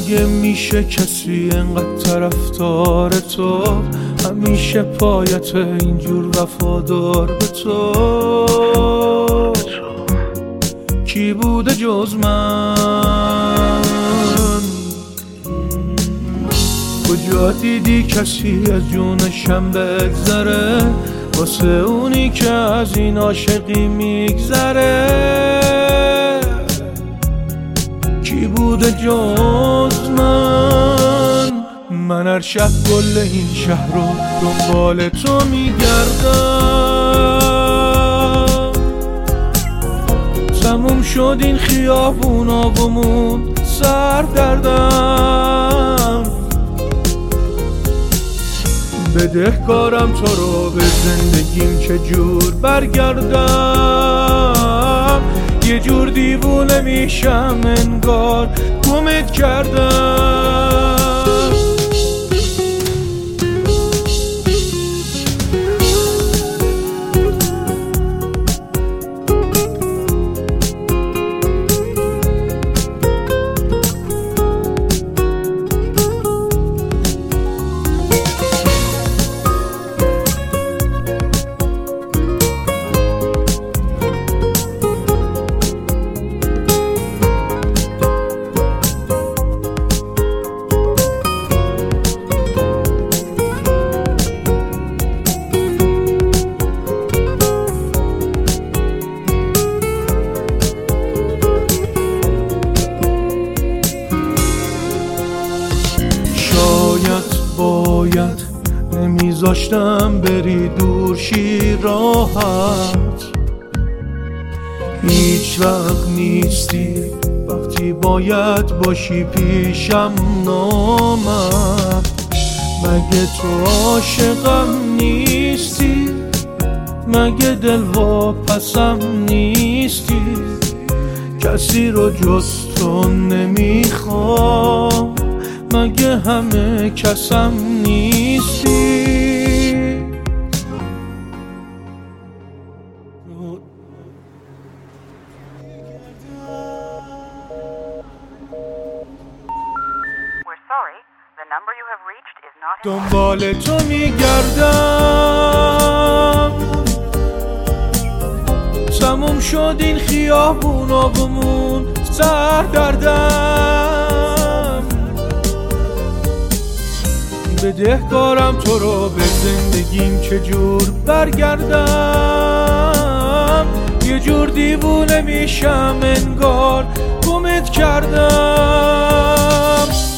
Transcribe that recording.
مگه میشه کسی انقدر طرفدار تو، همیشه پایت اینجور وفادار به تو؟ کی بوده جز من؟ کجا دیدی کسی از جونشم بگذره، واسه اونی که از این عاشقی میگذره؟ کی بوده جز من هر شب کل این شهر رو دنبال تو میگردم. تموم شد این خیابونا و موند سردردم. بدهکارم تو رو به زندگیم چجور برگردم. یه جور دیوونه میشم انگار گمت کردم. باید نمیذاشتم بری دور شی راحت. هیچ وقت نیستی وقتی باید باشی پیشم نامم. مگه تو عاشقم نیستی؟ مگه دل واپسم نیستی؟ کسی رو جز تو نمیخوام، مگه همه کسم نیستی؟ دنبال تو میگردم. تموم شد این خیابونا و موند سردردم. بدهکارم تو رو به زندگیم چجور برگردم. یه جور دیوونه میشم انگار گمت کردم.